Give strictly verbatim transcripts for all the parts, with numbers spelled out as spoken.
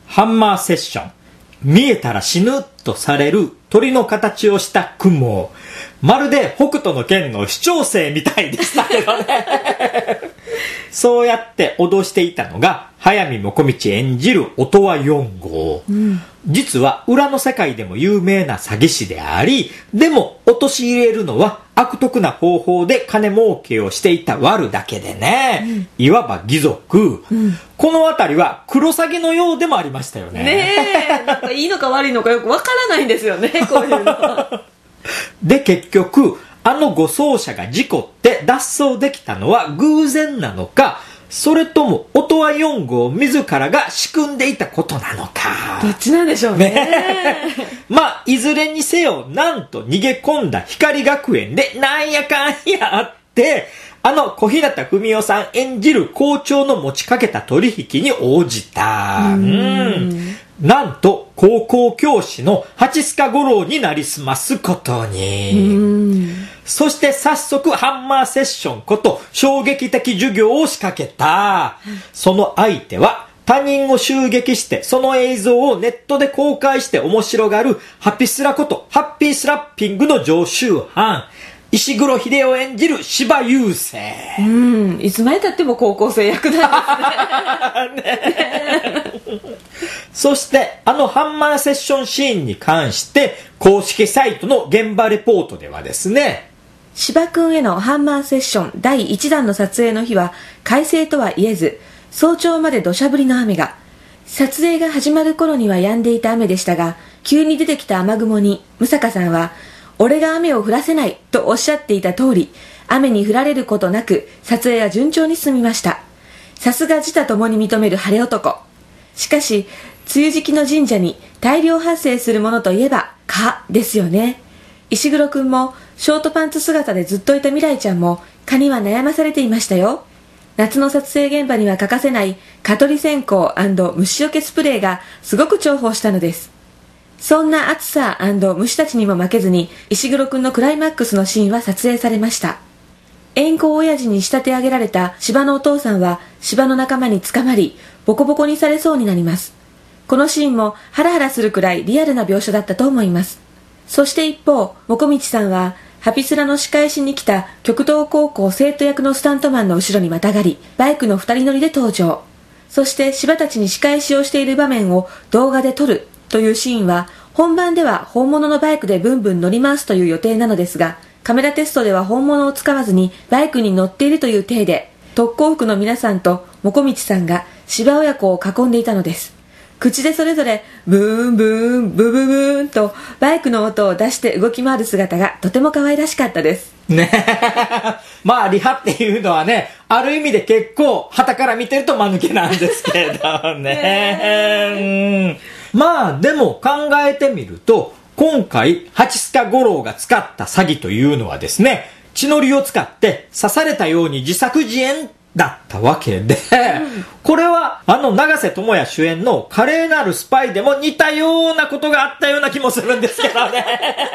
ハンマーセッション、見えたら死ぬとされる鳥の形をした雲、まるで北斗の拳の市長生みたいでしたけどねそうやって脅していたのが速水もこみち演じる音羽よん号、うん、実は裏の世界でも有名な詐欺師であり、でも陥れるのは悪徳な方法で金儲けをしていたワルだけでね、うん、いわば義賊、うん、このあたりはクロサギのようでもありましたよね。 ねえ、なんかいいのか悪いのかよくわからないんですよねこういうので結局あの護送車が事故って脱走できたのは偶然なのか、それとも音羽よん号自らが仕組んでいたことなのか、 どっちなんでしょう ね, ねまあいずれにせよ、なんと逃げ込んだ光学園でなんやかんやあって、あの小日向文世さん演じる校長の持ちかけた取引に応じた。うんうんなんと高校教師の蜂須賀五郎になりすますことに。そして早速ハンマーセッションこと衝撃的授業を仕掛けた。その相手は他人を襲撃してその映像をネットで公開して面白がるハピスラことハッピースラッピングの常習犯、石黒秀夫演じる柴優生。 うん、いつまでたっても高校生役なんですねねそしてあのハンマーセッションシーンに関して公式サイトの現場レポートではですね、 柴くんへのハンマーセッションだいいちだんの撮影の日は快晴とは言えず、早朝まで土砂降りの雨が、撮影が始まる頃には止んでいた雨でしたが、急に出てきた雨雲に六坂さんは俺が雨を降らせないとおっしゃっていた通り、雨に降られることなく撮影は順調に進みました。さすが自他ともに認める晴れ男。しかし梅雨時期の神社に大量発生するものといえば蚊ですよね。石黒くんもショートパンツ姿でずっといた未来ちゃんも蚊には悩まされていましたよ。夏の撮影現場には欠かせない蚊取り線香&虫除けスプレーがすごく重宝したのです。そんな暑さ&虫たちにも負けずに石黒くんのクライマックスのシーンは撮影されました。援交親父に仕立て上げられた柴のお父さんは柴の仲間に捕まりボコボコにされそうになります。このシーンもハラハラするくらいリアルな描写だったと思います。そして一方、もこみちさんはハピスラの仕返しに来た極東高校生徒役のスタントマンの後ろにまたがりバイクの二人乗りで登場。そして柴たちに仕返しをしている場面を動画で撮るというシーンは本番では本物のバイクでブンブン乗り回すという予定なのですが、カメラテストでは本物を使わずにバイクに乗っているという体で特攻服の皆さんともこみちさんが柴親子を囲んでいたのです。口でそれぞれブーンブーンブブブーンとバイクの音を出して動き回る姿がとても可愛らしかったですね。まあリハっていうのはね、ある意味で結構旗から見てると間抜けなんですけどねうん、まあでも考えてみると今回蜂須賀五郎が使った詐欺というのはですね、血のりを使って刺されたように自作自演だったわけで、うん、これはあの永瀬智也主演の華麗なるスパイでも似たようなことがあったような気もするんですけどね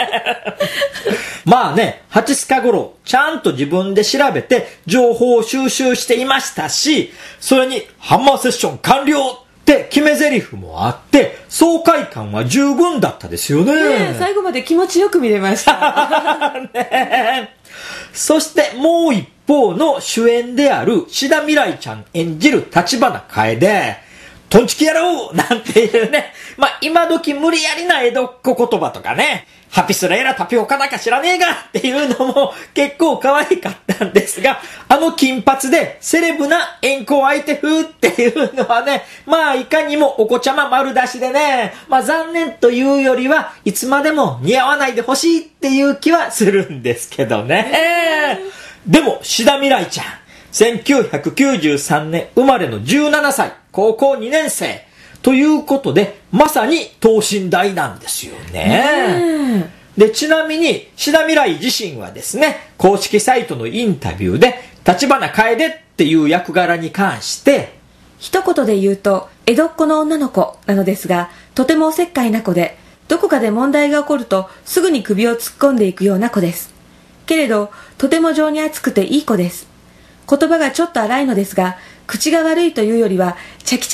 まあね、蜂須賀五郎ちゃんと自分で調べて情報を収集していましたし、それにハンマーセッション完了って決め台詞もあって爽快感は十分だったですよ ね, ね最後まで気持ちよく見れましたね。そしてもう一方の主演である志田未来ちゃん演じる立花楓、トンチキ野郎なんていうね、まあ今時無理やりな江戸っ子言葉とかね、ハピスラエラタピオカだか知らねえがっていうのも結構可愛かったんですが、あの金髪でセレブな円光相手風っていうのはね、まあいかにもお子ちゃま丸出しでね、まあ残念というよりはいつまでも似合わないでほしいっていう気はするんですけどね。でも志田未来ちゃんせんきゅうひゃくきゅうじゅうさんねん生まれのじゅうななさい、高校にねん生ということでまさに等身大なんですよね。でちなみに志田未来自身はですね、公式サイトのインタビューで立花楓っていう役柄に関して一言で言うと江戸っ子の女の子なのですが、とてもおせっかいな子で、どこかで問題が起こるとすぐに首を突っ込んでいくような子です。けれどとても情に厚くていい子です。言葉がちょっと荒いのですが、口が悪いというよりはチャキチャキ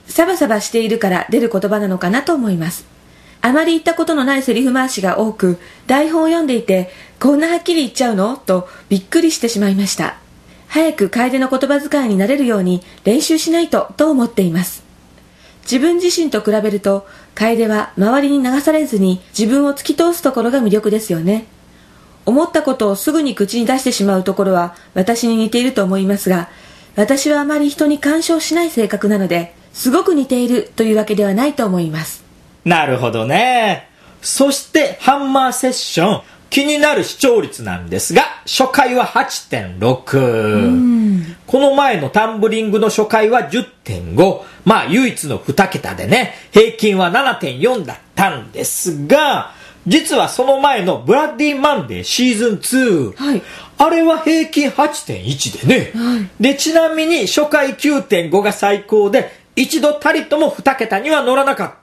サバサバしているから出る言葉なのかなと思います。あまり言ったことのないセリフ回しが多く、台本を読んでいて、こんなはっきり言っちゃうのとびっくりしてしまいました。早く楓の言葉遣いになれるように練習しないとと思っています。自分自身と比べると、楓は周りに流されずに自分を突き通すところが魅力ですよね。思ったことをすぐに口に出してしまうところは私に似ていると思いますが、私はあまり人に干渉しない性格なので、すごく似ているというわけではないと思います。 なるほどね。そしてハンマーセッション、気になる視聴率なんですが、初回は はちてんろく、この前のタンブリングの初回は じゅってんご、まあ唯一のに桁でね、平均は ななてんよん だったんですが、実はその前のブラッディマンデーシーズンツー、はい、あれは平均 はちてんいち でね、はい、でちなみに初回 きゅうてんご が最高で、一度たりともに桁には乗らなかった。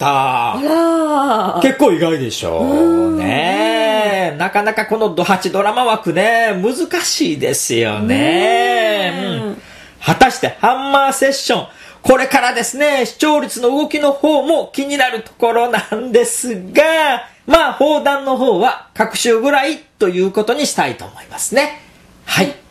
あら、 結構意外でしょうね。なかなかこのドハチドラマ枠ね、難しいですよね。うん、果たしてハンマーセッション、これからですね、視聴率の動きの方も気になるところなんですが、まあ放談の方は各週ぐらいということにしたいと思いますね。はい。